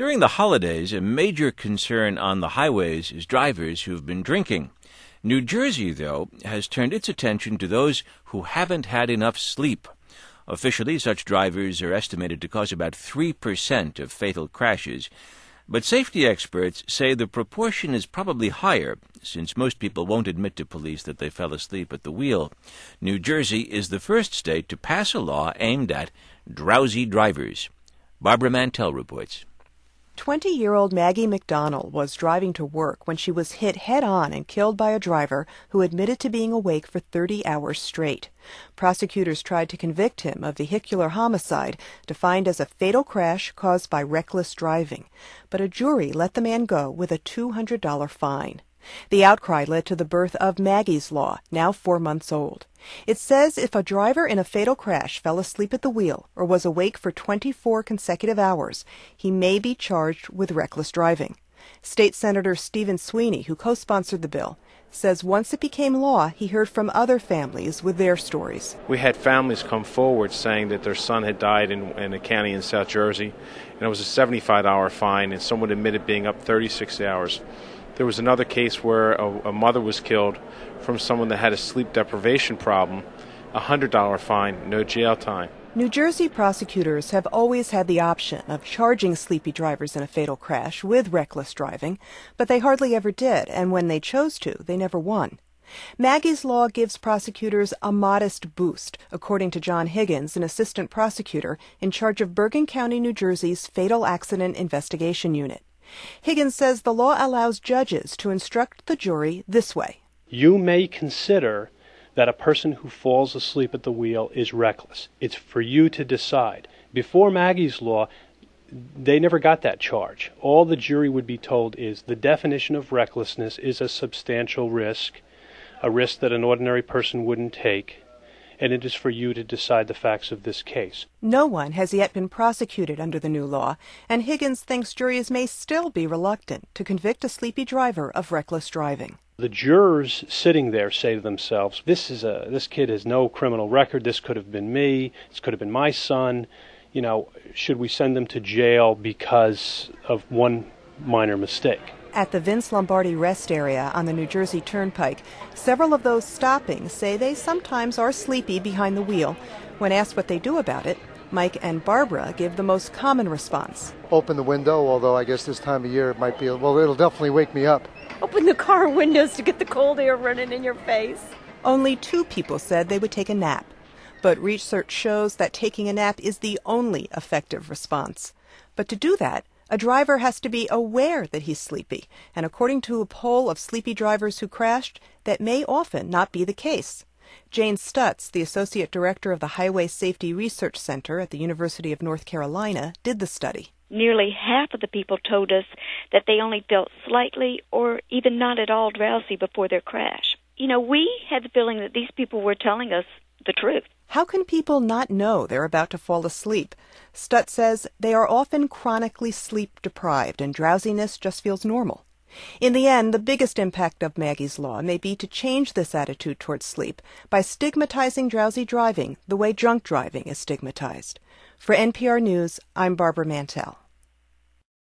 During the holidays, a major concern on the highways is drivers who've been drinking. New Jersey, though, has turned its attention to those who haven't had enough sleep. Officially, such drivers are estimated to cause about 3% of fatal crashes. But safety experts say the proportion is probably higher, since most people won't admit to police that they fell asleep at the wheel. New Jersey is the first state to pass a law aimed at drowsy drivers. Barbara Mantell reports. 20-year-old Maggie McDonald was driving to work when she was hit head-on and killed by a driver who admitted to being awake for 30 hours straight. Prosecutors tried to convict him of vehicular homicide, defined as a fatal crash caused by reckless driving. But a jury let the man go with a $200 fine. The outcry led to the birth of Maggie's Law, now 4 months old. It says if a driver in a fatal crash fell asleep at the wheel or was awake for 24 consecutive hours, he may be charged with reckless driving. State Senator Stephen Sweeney, who co-sponsored the bill, says once it became law, he heard from other families with their stories. We had families come forward saying that their son had died in a county in South Jersey, and it was a $75 fine, and someone admitted being up 36 hours. There was another case where a mother was killed from someone that had a sleep deprivation problem, a $100 fine, no jail time. New Jersey prosecutors have always had the option of charging sleepy drivers in a fatal crash with reckless driving, but they hardly ever did, and when they chose to, they never won. Maggie's Law gives prosecutors a modest boost, according to John Higgins, an assistant prosecutor in charge of Bergen County, New Jersey's Fatal Accident Investigation Unit. Higgins says the law allows judges to instruct the jury this way. You may consider that a person who falls asleep at the wheel is reckless. It's for you to decide. Before Maggie's Law, they never got that charge. All the jury would be told is the definition of recklessness is a substantial risk, a risk that an ordinary person wouldn't take, and it is for you to decide the facts of this case. No one has yet been prosecuted under the new law, and Higgins thinks juries may still be reluctant to convict a sleepy driver of reckless driving. The jurors sitting there say to themselves, this kid has no criminal record, this could have been me, this could have been my son, should we send them to jail because of one minor mistake? At the Vince Lombardi rest area on the New Jersey Turnpike, several of those stopping say they sometimes are sleepy behind the wheel. When asked what they do about it, Mike and Barbara give the most common response. Open the window, although I guess this time of year it might be, it'll definitely wake me up. Open the car windows to get the cold air running in your face. Only 2 people said they would take a nap. But research shows that taking a nap is the only effective response. But to do that, a driver has to be aware that he's sleepy, and according to a poll of sleepy drivers who crashed, that may often not be the case. Jane Stutz, the Associate Director of the Highway Safety Research Center at the University of North Carolina, did the study. Nearly half of the people told us that they only felt slightly or even not at all drowsy before their crash. We had the feeling that these people were telling us the truth. How can people not know they're about to fall asleep? Stutz says they are often chronically sleep-deprived and drowsiness just feels normal. In the end, the biggest impact of Maggie's Law may be to change this attitude towards sleep by stigmatizing drowsy driving the way drunk driving is stigmatized. For NPR News, I'm Barbara Mantell.